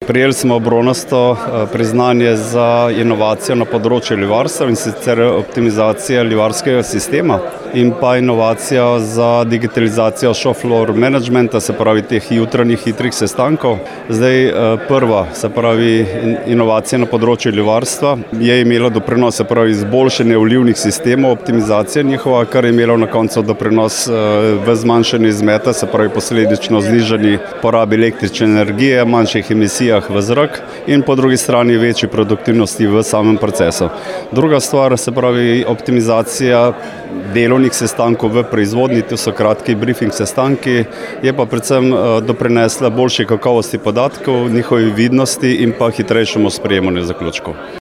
Prejeli smo bronasto priznanje za inovacijo na področju livarstva, in sicer optimizacija livarskega sistema in pa inovacija za digitalizacijo shop floor managementa, se pravi teh jutranjih hitrih sestankov. Zdaj prva, se pravi inovacija na področju livarstva, je imela doprinos, se pravi izboljšanje vlivnih sistemov, optimizacija njihova, kar je imelo na koncu doprinos v zmanjšanju izmeta, se pravi posledično znižanju porabi električne energije, manjših emisijah v zrak in po drugi strani večji produktivnosti v samem procesu. Druga stvar, se pravi optimizacija delovnih sestankov v proizvodnji, to so kratki briefing sestanki, je pa predvsem doprinesla boljši kakovosti podatkov, njihovi vidnosti in pa hitrejšemu sprejemanju zaključkov.